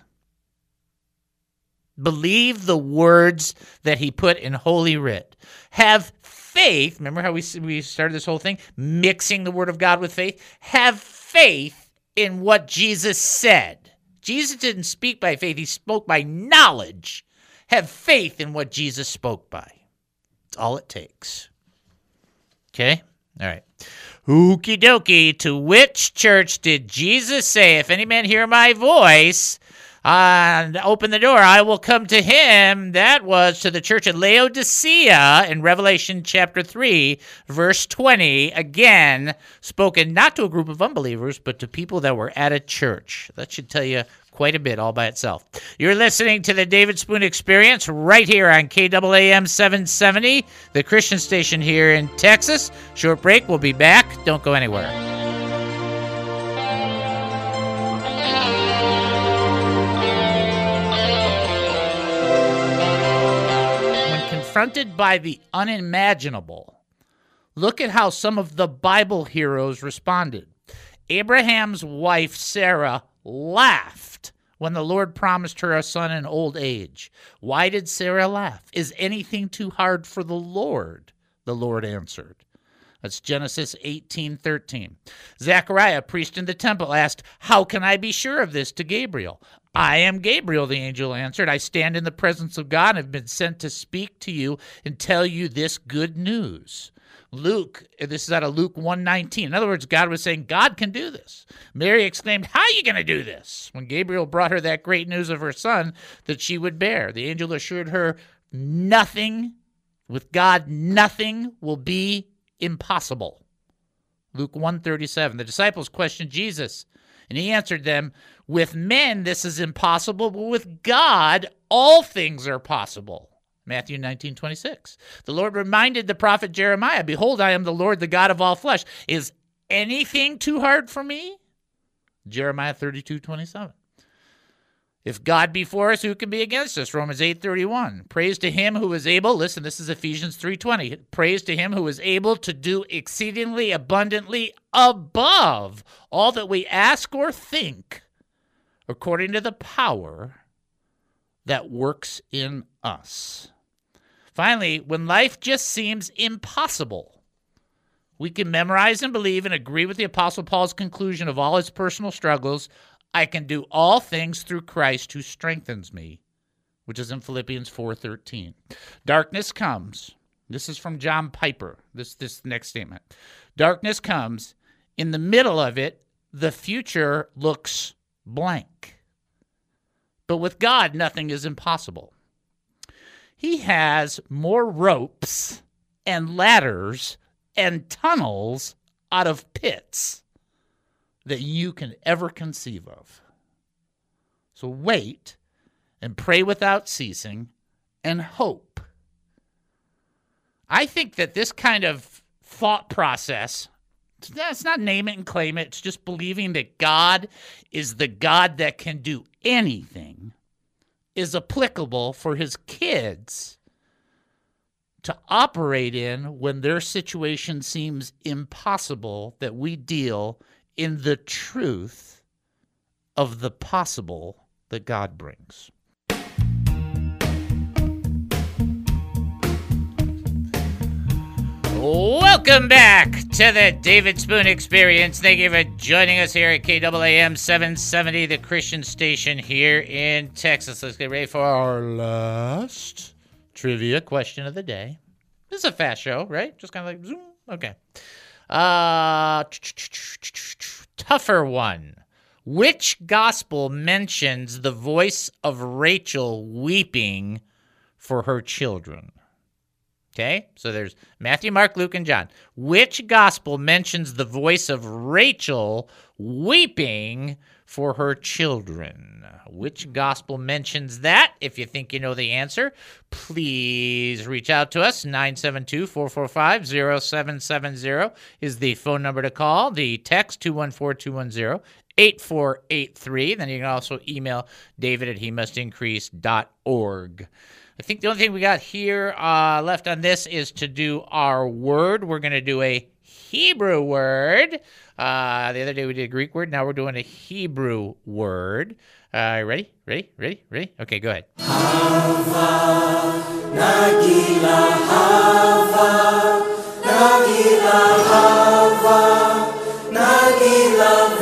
Believe the words that he put in Holy Writ. Have faith. Remember how we we started this whole thing? Mixing the word of God with faith. Have faith in what Jesus said. Jesus didn't speak by faith. He spoke by knowledge. Have faith in what Jesus spoke by. That's all it takes. Okay? All right. Okie dokie. To which church did Jesus say, if any man hear my voice, uh, open the door, I will come to him? That was to the church at Laodicea in Revelation chapter three, verse twenty. Again, spoken not to a group of unbelievers, but to people that were at a church. That should tell you quite a bit all by itself. You're listening to the David Spoon Experience right here on K A A M seven seventy, the Christian station here in Texas. Short break. We'll be back. Don't go anywhere. When confronted by the unimaginable, look at how some of the Bible heroes responded. Abraham's wife, Sarah, laughed when the Lord promised her a son in old age. Why did Sarah laugh? Is anything too hard for the Lord? The Lord answered. That's Genesis eighteen thirteen. Zechariah, priest in the temple, asked, how can I be sure of this to Gabriel? I am Gabriel, the angel answered. I stand in the presence of God and have been sent to speak to you and tell you this good news. Luke, this is out of Luke one nineteen. In other words, God was saying, God can do this. Mary exclaimed, how are you going to do this? When Gabriel brought her that great news of her son that she would bear, the angel assured her, nothing, with God, nothing will be impossible. Luke one thirty-seven. The disciples questioned Jesus, and he answered them, with men this is impossible, but with God all things are possible. Matthew nineteen twenty-six. The Lord reminded the prophet Jeremiah, behold, I am the Lord, the God of all flesh. Is anything too hard for me? Jeremiah thirty-two twenty-seven. If God be for us, who can be against us? Romans eight thirty-one. Praise to him who is able, listen, this is Ephesians three twenty. Praise to him who is able to do exceedingly abundantly above all that we ask or think, according to the power that works in us. Finally, when life just seems impossible, we can memorize and believe and agree with the Apostle Paul's conclusion of all his personal struggles. I can do all things through Christ who strengthens me, which is in Philippians four thirteen. Darkness comes. This is from John Piper, this, this next statement. Darkness comes. In the middle of it, the future looks blank. But with God, nothing is impossible. He has more ropes and ladders and tunnels out of pits that you can ever conceive of. So wait and pray without ceasing and hope. I think that this kind of thought process, it's not name it and claim it, it's just believing that God is the God that can do anything, is applicable for his kids to operate in when their situation seems impossible, that we deal in the truth of the possible that God brings. Welcome back to the David Spoon Experience. Thank you for joining us here at K A A M seven seventy, the Christian station here in Texas. Let's get ready for our last trivia question of the day. This is a fast show, right? Just kind of like zoom. Okay. Uh, tougher one. Which gospel mentions the voice of Rachel weeping for her children? Okay, so there's Matthew, Mark, Luke, and John. Which gospel mentions the voice of Rachel weeping for her children? Which gospel mentions that? If you think you know the answer, please reach out to us. nine seven two, four four five, zero seven seven zero is the phone number to call. The text, two one four, two one zero, eight four eight three. Then you can also email David at he must increase dot org. I think the only thing we got here uh, left on this is to do our word. We're going to do a Hebrew word. Uh, the other day we did a Greek word. Now we're doing a Hebrew word. Uh, ready? Ready? Ready? Ready? Okay, go ahead. Hava, Nagila, Hava, Nagila, Hava, Nagila,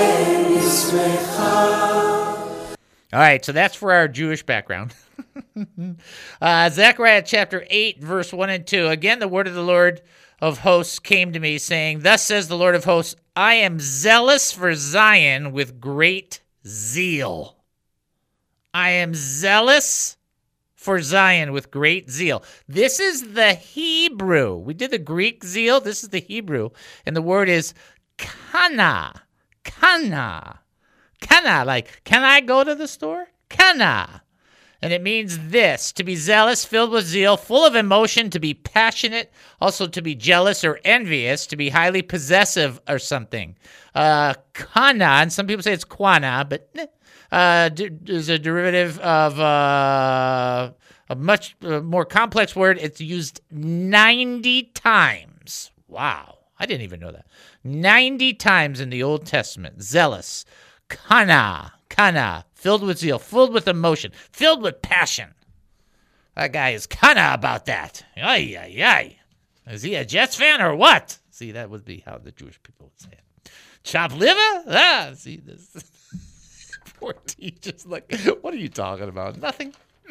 Venismecha. All right, so that's for our Jewish background. uh, Zechariah chapter eight, verse one and two. Again, the word of the Lord of hosts came to me, saying, Thus says the Lord of hosts, I am zealous for Zion with great zeal. I am zealous for Zion with great zeal. This is the Hebrew. We did the Greek zeal. This is the Hebrew. And the word is kana. Kana. Kana, like, can I go to the store? Kana. And it means this, to be zealous, filled with zeal, full of emotion, to be passionate, also to be jealous or envious, to be highly possessive or something. Uh, kana, and some people say it's quana, but uh, is a derivative of uh, a much uh, more complex word. It's used ninety times. Wow, I didn't even know that. ninety times in the Old Testament. Zealous. Kana. Kana, filled with zeal, filled with emotion, filled with passion. That guy is kana about that. Ay, ay, ay. Is he a Jets fan or what? See, that would be how the Jewish people would say it. Chop liver? Ah, see this. Poor T, just like, what are you talking about? Nothing.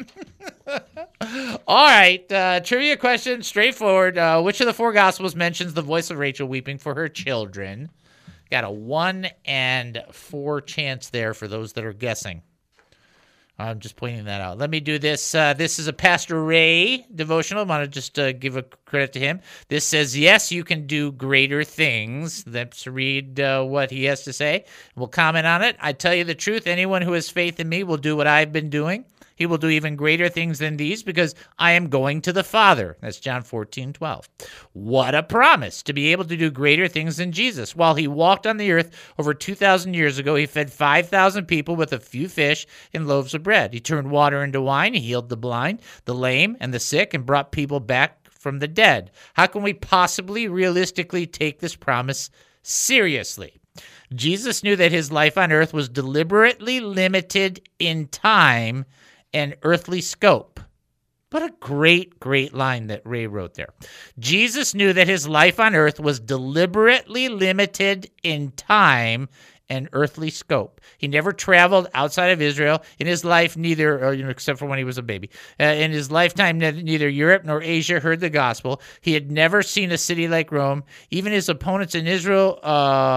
All right, uh, trivia question, straightforward. Uh, which of the four Gospels mentions the voice of Rachel weeping for her children? Got a one and four chance there for those that are guessing. I'm just pointing that out. Let me do this. Uh, this is a Pastor Ray devotional. I want to just uh, give a credit to him. This says, yes, you can do greater things. Let's read uh, what he has to say. We'll comment on it. I tell you the truth, anyone who has faith in me will do what I've been doing. He will do even greater things than these because I am going to the Father. That's John fourteen twelve. What a promise to be able to do greater things than Jesus. While he walked on the earth over two thousand years ago, he fed five thousand people with a few fish and loaves of bread. He turned water into wine. He healed the blind, the lame, and the sick, and brought people back from the dead. How can we possibly realistically take this promise seriously? Jesus knew that his life on earth was deliberately limited in time and earthly scope. What a great, great line that Ray wrote there. Jesus knew that his life on earth was deliberately limited in time and earthly scope. He never traveled outside of Israel in his life, neither, or, you know, except for when he was a baby. Uh, in his lifetime, neither Europe nor Asia heard the gospel. He had never seen a city like Rome. Even his opponents in Israel uh,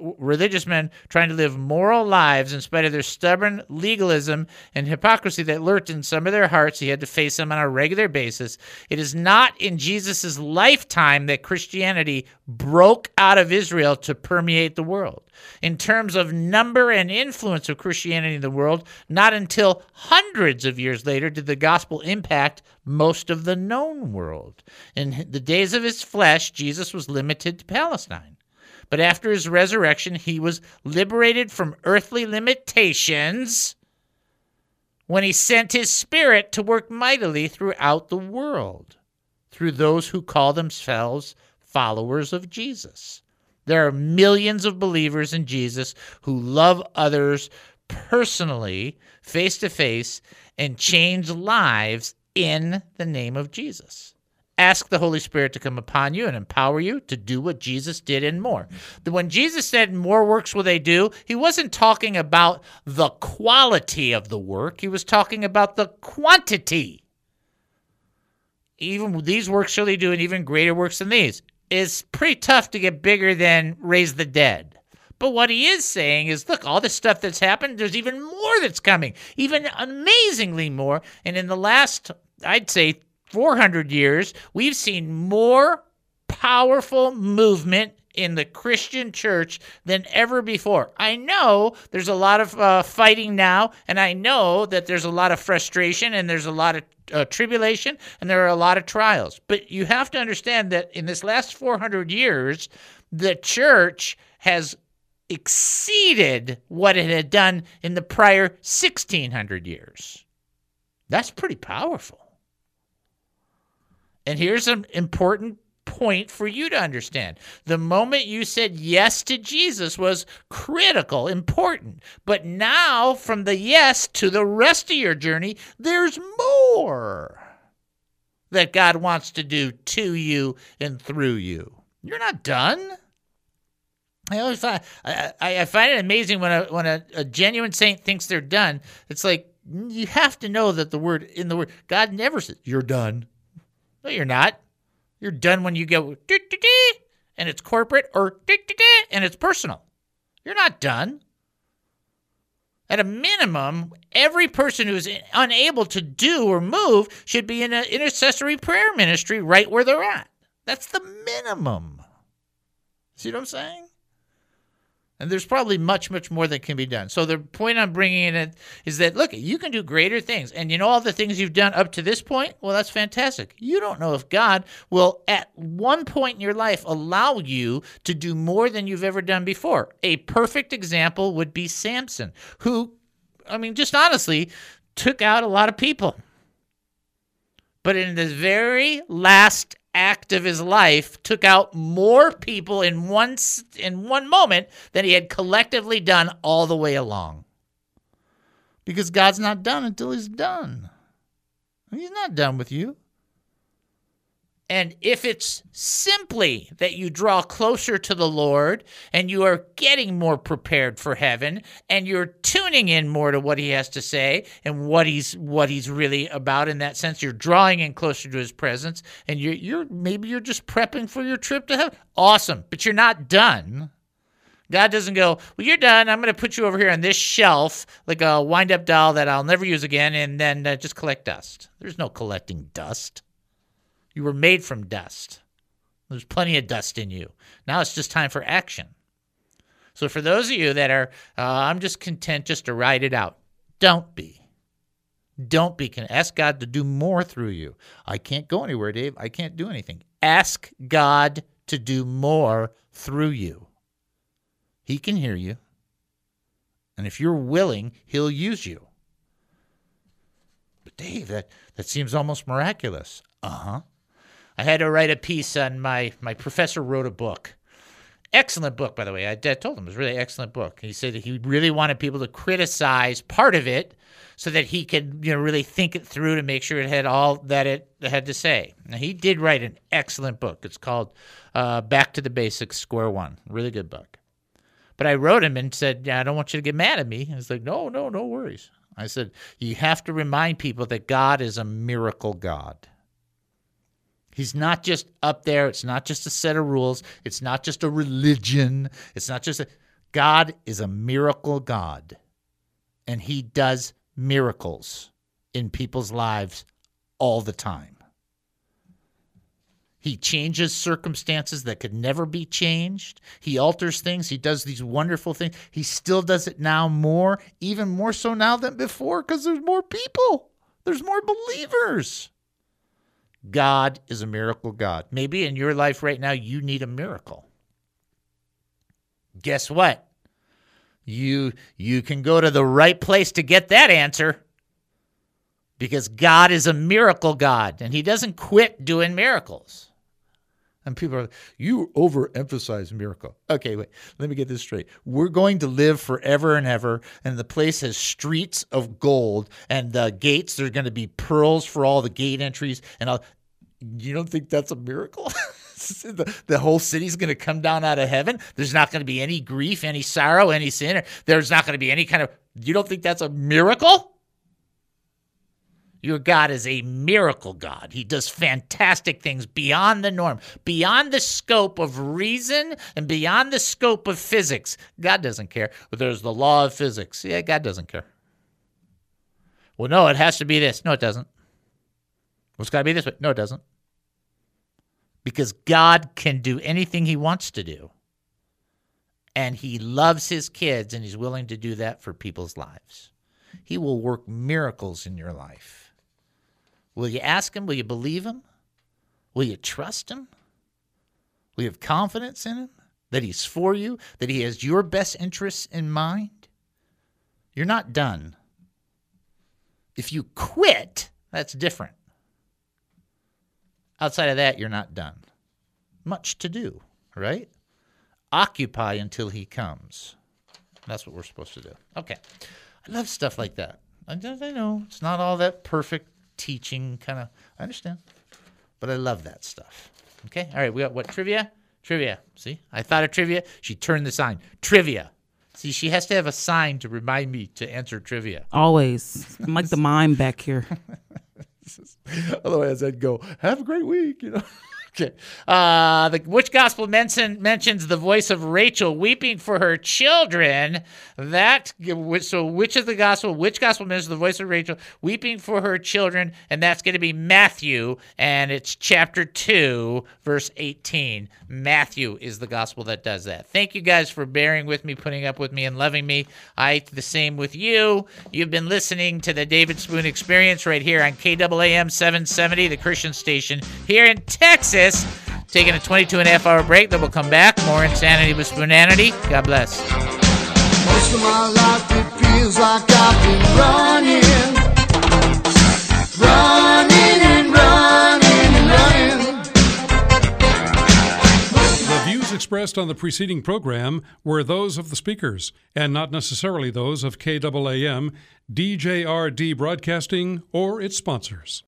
religious men trying to live moral lives in spite of their stubborn legalism and hypocrisy that lurked in some of their hearts. He had to face them on a regular basis. It is not in Jesus' lifetime that Christianity broke out of Israel to permeate the world. In terms of number and influence of Christianity in the world, not until hundreds of years later did the gospel impact most of the known world. In the days of his flesh, Jesus was limited to Palestine. But after his resurrection, he was liberated from earthly limitations when he sent his Spirit to work mightily throughout the world through those who call themselves followers of Jesus. There are millions of believers in Jesus who love others personally, face to face, and change lives in the name of Jesus. Ask the Holy Spirit to come upon you and empower you to do what Jesus did and more. When Jesus said more works will they do, he wasn't talking about the quality of the work. He was talking about the quantity. Even these works shall they do, and even greater works than these. It's pretty tough to get bigger than raise the dead. But what he is saying is, look, all this stuff that's happened, there's even more that's coming, even amazingly more. And in the last, I'd say, four hundred years, we've seen more powerful movement in the Christian church than ever before. I know there's a lot of uh, fighting now, and I know that there's a lot of frustration, and there's a lot of uh, tribulation, and there are a lot of trials. But you have to understand that in this last four hundred years, the church has exceeded what it had done in the prior sixteen hundred years. That's pretty powerful. And here's an important point for you to understand. The moment you said yes to Jesus was critical, important. But now, from the yes to the rest of your journey, there's more that God wants to do to you and through you. You're not done. I always find, I, I find it amazing when a when a, a genuine saint thinks they're done. It's like you have to know that the word in the word God never says you're done. No, you're not. You're done when you go and it's corporate, or and it's personal. You're not done. At a minimum, every person who is unable to do or move should be in an intercessory prayer ministry right where they're at. That's the minimum. See what I'm saying? And there's probably much, much more that can be done. So the point I'm bringing in is that, look, you can do greater things. And you know all the things you've done up to this point? Well, that's fantastic. You don't know if God will, at one point in your life, allow you to do more than you've ever done before. A perfect example would be Samson, who, I mean, just honestly, took out a lot of people. But in the very last act of his life, took out more people in one in one moment than he had collectively done all the way along. Because God's not done until he's done. He's not done with you. And if it's simply that you draw closer to the Lord and you are getting more prepared for heaven and you're tuning in more to what he has to say and what he's what he's really about in that sense, you're drawing in closer to his presence, and you're you're maybe you're just prepping for your trip to heaven. Awesome, but you're not done. God doesn't go, well, you're done. I'm going to put you over here on this shelf like a wind-up doll that I'll never use again, and then uh, just collect dust. There's no collecting dust. You were made from dust. There's plenty of dust in you. Now it's just time for action. So for those of you that are, uh, I'm just content just to ride it out. Don't be. Don't be. Ask God to do more through you. I can't go anywhere, Dave. I can't do anything. Ask God to do more through you. He can hear you. And if you're willing, he'll use you. But Dave, that, that seems almost miraculous. Uh-huh. I had to write a piece on my, my professor wrote a book. Excellent book, by the way. I, I told him it was a really excellent book. He said he really wanted people to criticize part of it so that he could, you know, really think it through to make sure it had all that it had to say. Now, he did write an excellent book. It's called uh, Back to the Basics, Square One. Really good book. But I wrote him and said, yeah, I don't want you to get mad at me. He's like, no, no, no worries. I said, you have to remind people that God is a miracle God. He's not just up there. It's not just a set of rules. It's not just a religion. It's not just a... God is a miracle God, and he does miracles in people's lives all the time. He changes circumstances that could never be changed. He alters things. He does these wonderful things. He still does it now more, even more so now than before, because there's more people. There's more believers. God is a miracle God. Maybe in your life right now, you need a miracle. Guess what? You, you can go to the right place to get that answer, because God is a miracle God, and he doesn't quit doing miracles. And people are like, you overemphasize miracle. Okay, wait, let me get this straight. We're going to live forever and ever, and the place has streets of gold, and the gates, there's going to be pearls for all the gate entries. And I'll, you don't think that's a miracle? the, the whole city's going to come down out of heaven. There's not going to be any grief, any sorrow, any sin. There's not going to be any kind of, you don't think that's a miracle? Your God is a miracle God. He does fantastic things beyond the norm, beyond the scope of reason and beyond the scope of physics. God doesn't care. But there's the law of physics. Yeah, God doesn't care. Well, no, it has to be this. No, it doesn't. Well, it's got to be this way. No, it doesn't. Because God can do anything he wants to do. And he loves his kids, and he's willing to do that for people's lives. He will work miracles in your life. Will you ask him? Will you believe him? Will you trust him? Will you have confidence in him? That he's for you? That he has your best interests in mind? You're not done. If you quit, that's different. Outside of that, you're not done. Much to do, right? Occupy until he comes. That's what we're supposed to do. Okay. I love stuff like that. I know it's not all that perfect teaching kind of, I understand, but I love that stuff. Okay, all right, we got what, trivia? Trivia, see? I thought of trivia. She turned the sign. Trivia. See, she has to have a sign to remind me to answer trivia. Always. I'm like the mime back here. Otherwise, I'd go, have a great week, you know. Okay. Uh, the, which gospel mention, mentions the voice of Rachel weeping for her children? That so which of the gospel? Which gospel mentions the voice of Rachel weeping for her children? And that's going to be Matthew, and it's chapter two, verse eighteen. Matthew is the gospel that does that. Thank you guys for bearing with me, putting up with me, and loving me. I the same with you. You've been listening to the David Spoon Experience right here on K A A M seven seventy, the Christian station here in Texas. Taking a twenty-two and a half hour break, then we'll come back. More Insanity with Spoonanity. God bless. Most of my life it feels like I've been running, running and running and running. The views expressed on the preceding program were those of the speakers and not necessarily those of K A A M, D J R D Broadcasting, or its sponsors.